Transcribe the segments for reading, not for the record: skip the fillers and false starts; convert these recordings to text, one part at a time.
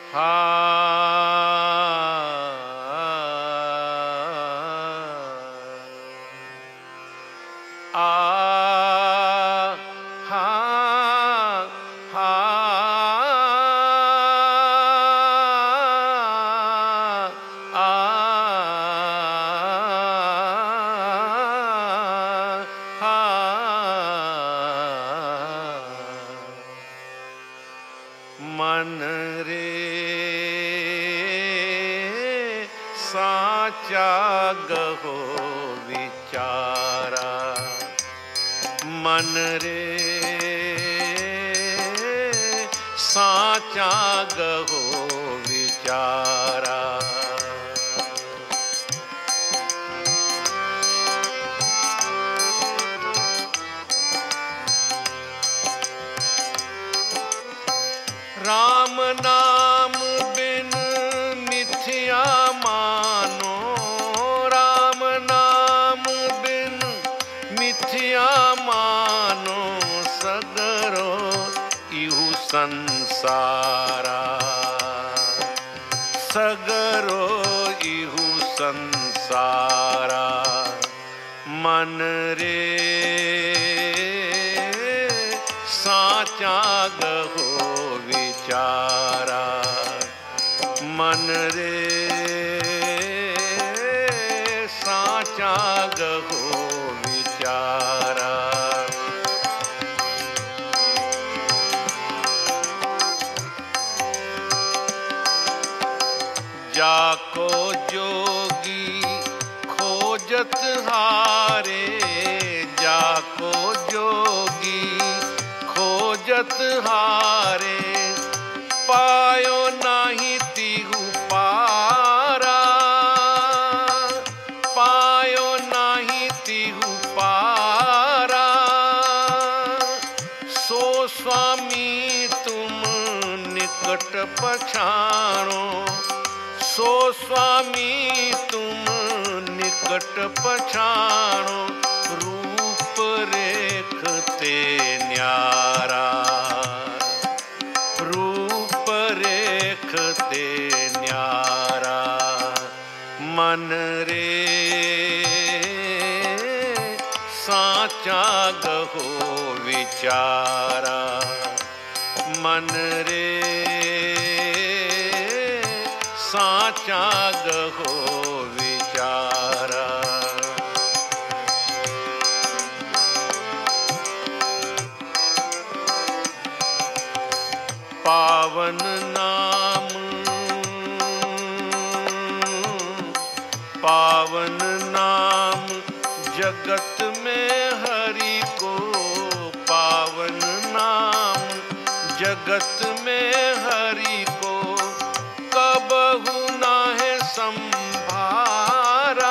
हा आ हा हा मन रे साचा गहो विचारा, मन रे साचा गहो विचारा। राम नाम बिन मिथ्या मानो, राम नाम बिन मिथ्या मानो, सगरो इहु संसारा, सगरो इहु संसारा। मन रे साचा गहो विचारा, मन रे साचा गहो विचारा। जाको जोगी खोजत हारे, जाको जोगी खोजत हारे, पायो नाही तिहु पारा, पायो नाही तिहु पारा। सो स्वामी तुम निकट पछाणो, सो स्वामी तुम निकट पछाणो, रूप रेखते न्यारा, रूप रेखते न्यारा। मन रे साचा गहो विचारा, मन रे साचा गहो विचारा। पावन नाम, पावन नाम जगत में हरि को, पावन नाम जगत में हरि को, कबहु नाहे संभारा,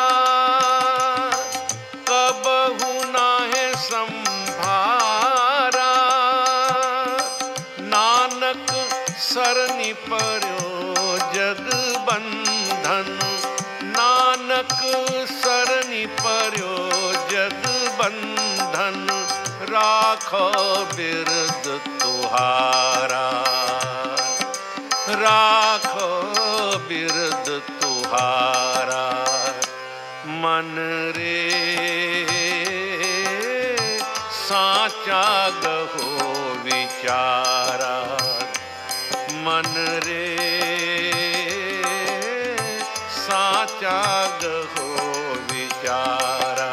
कबहु नाहे संभारा। नानक सरनि पर्यो जग बंधन, नानक सरनि पर्यो जग बंधन, राखो बिरद तुहारा, राखो बिरद तुहारा। मन रे साचा गहो विचारा, मन रे साचा गहो विचारा।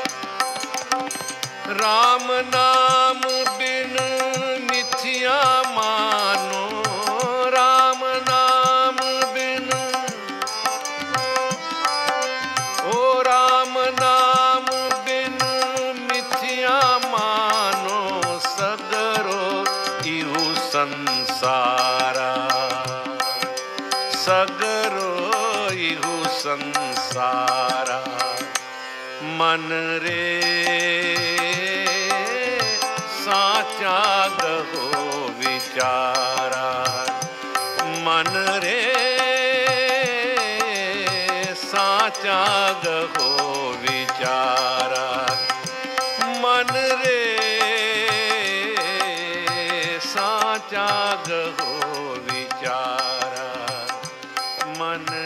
राम नाम बिन मिथ्या मानो, राम नाम बिन, ओ राम नाम बिन मिथ्या मानो, सगरो इहु संसारा, सगरो इहु संसारा। मन रे साचा गहो विचारा, मन रे साचा गहो विचारा, मन रे साचा गहो विचारा। मन